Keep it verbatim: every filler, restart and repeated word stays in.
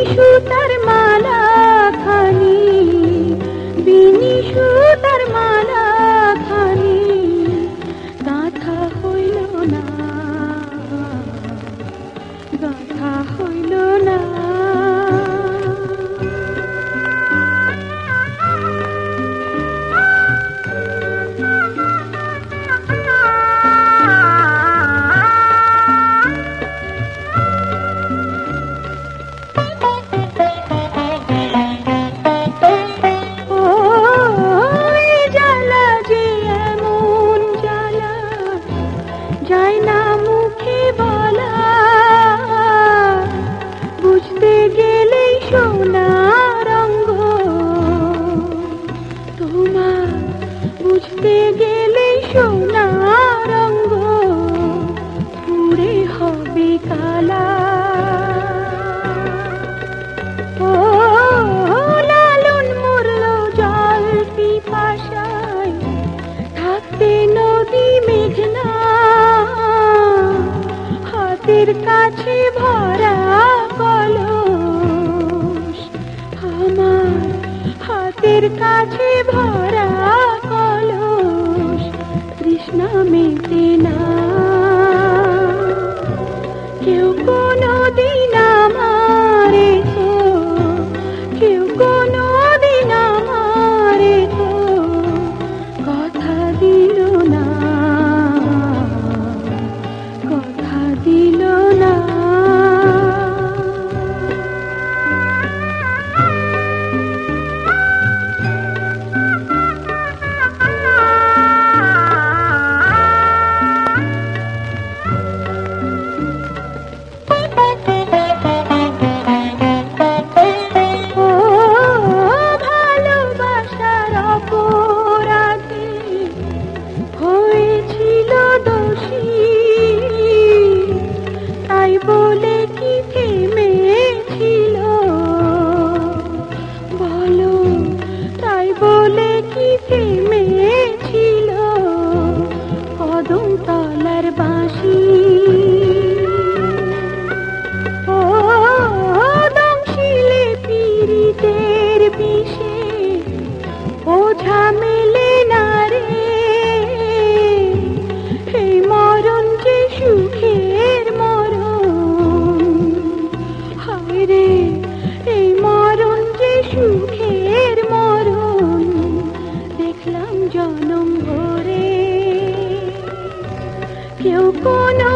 সুতার মালা খানি, বিনি সুতার মালা খানি গাঁথা হইল না, গাঁথা হইল না। যায় না মুখে বলা, বুঝতে গেলেই সোনার অঙ্গ তোমার, বুঝতে গেলেই সোনার অঙ্গ পুড়ে হবে কালা। ও লালন মরল জল পিপাসায়, থাকতে নদী মেঘনা হাতের কাছে ভরা কলস, আমার হাতের কাছে ভরা কলস তৃষ্ণা মেটে না। কেউ কোনো দিন আমারে তো, কেউ কোনো দিন আমারে তো কথা দিল না, কথা দিল না। ও ভালোবাসার অপরাধে হয়েছিল দোষী, তাই বলে কি থেমেছিল বলো, তাই বলে কি থেমেছিল কদম তলার বাঁশি। ও দমশিলে পীড়িতের বিষে ওঝা মেলে না রে, এই মরণ যে সুখের মরণ, হায় রে এই মরণ যে সুখের মরণ দেখলাম জনম ভরে। কেউ কোনো